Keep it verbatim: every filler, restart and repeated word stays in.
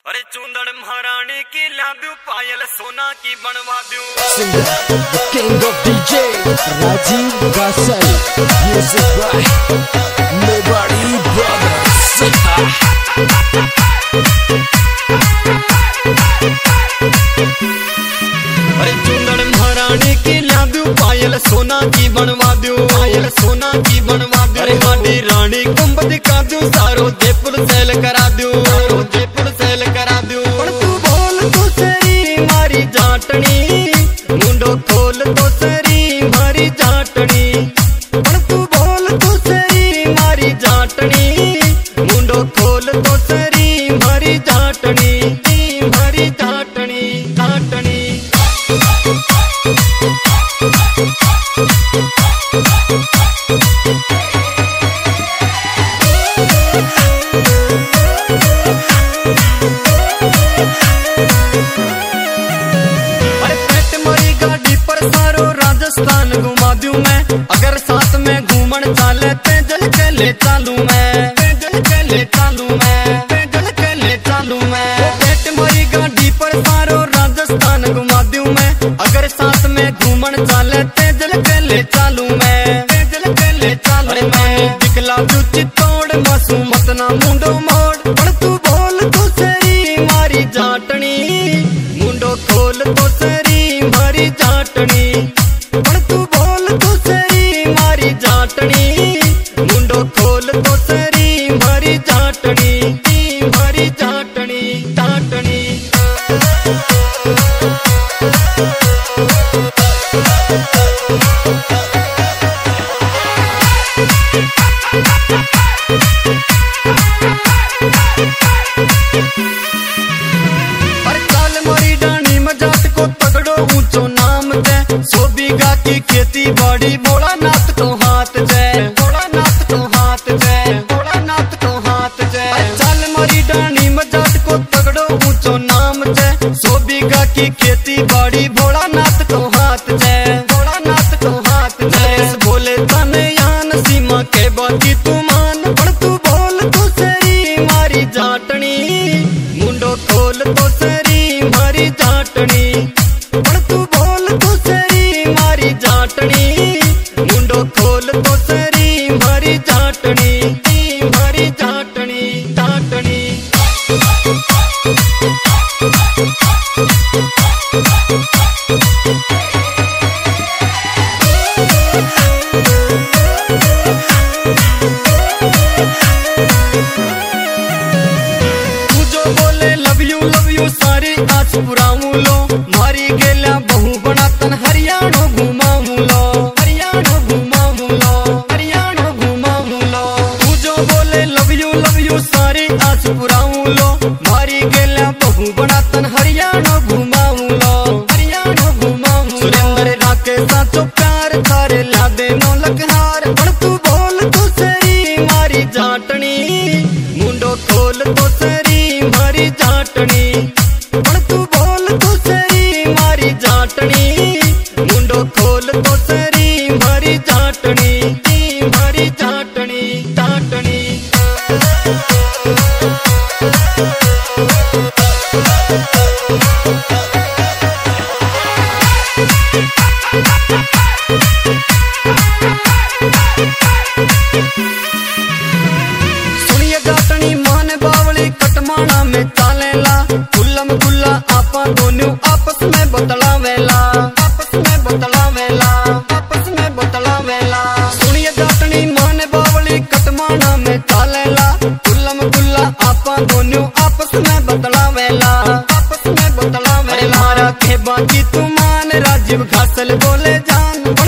अरे चूंदड़ महारानी की ला दूं पायल सोना की बनवा दूं। Singer, the king of D J, Rajiv Gasal. Music by Nobody Brothers. अरे चूंदड़ महारानी की ला दूं पायल सोना की बनवा दूं, पायल सोना की बनवा दूं। अरे हाडी रानी कुंभ दिखा दूं, सारो जयपुर सेल करा दूं, सारो जयपुर सेल करा दूं। पर तू बोल तो सरी मारी जाटनी, मुंडो खोल तो सरी मारी जाटनी। पर तू बोल तो सरी मारी जाटनी, मुंडो खोल तो सरी मारी जाटनी, मारी जाटनी जाटनी। राजस्थान घुमा दूं मैं, अगर साथ में घूमन चाले तेजल के ले चालू मैं, तेजल के ले चालू मैं, तेजल के ले चालू मैं। पेट मोरी गाड़ी पर सारो राजस्थान घुमा दूं मैं, अगर साथ में घूमन चाले तेजल के ले चालू मैं, तेजल के ले चालू। अरे मैं दिखला दूं चित्तौड़ मासू मत ना मुंडो मोड़। पर तू बोल तो सरी मारी जाटनी, मुंडो खोल तो सरी मारी जाटनी। पर तू बोल तो सरी मारी जाटनी, मुंडो खोल तो सरी मारी जाटनी, मारी जाटनी जाटनी। पर काल मारी डानी मजाट को तगड़ो ऊंचो नाम दे, सो बीघा की खेती बाड़ी बोला नाथ को हाथ जय, बोला नाथ को हाथ जय, बोला नाथ को हाथ जय। चल मारी डानी मजाट को तगड़ो ऊंचो नाम जय, सो बीघा की खेती बाड़ी भोला नाथ को हाथ जय, भोला नाथ को हाथ जय। बोले तन यान सीमा के बाकी तू मान। पर तू बोल तो सरी मारी जाटनी, मुंडो खोल तो सरी मारी जाटनी। पर तू बोल तो सरी मारी जाटनी, मुंडो खोल तो सरी मारी जाटनी, मारी जाटनी जाटनी। तू जो बोले लव यू लव यू सारी आज पुराऊ लो, मारी गेल्या बहु बना तन हरियाणा घुमाऊ लो, हरियाणा घुमाऊ लो, हरियाणा घुमाऊ लो। तू जो बोले लव यू लव यू सारी आज पुराऊ लो, मारी गेल्या बहु बना तन हरियाणा घुमाऊ लो, हरियाणा घुमाऊ। सुरेंद्र राके साचो प्यार थारे ला दे नो लखहार। पर तू बोल तो सरी मारी जाटनी, मुंडो खोल तो सरी मारी जाटनी। पर तू बोल तो सरी मारी जाटनी, मुंडो खोल तो सरी मारी जाटनी, मारी जाटनी जाटनी। सुनिए जाटनी मान बावली कटमाना में चालेला, गुल्लम गुल्ला आपा दोनों आपस में बतलावेला, आपस में बतलावेला, आपस में बतलावेला। सुनिए जाटनी मान बावली कटमाना में चालेला, गुल्लम गुल्ला आपा दोनों आपस में बतलावेला, आपस में बतलावेला। मारा के बाकी तू मान राजीव घासल बोले जान।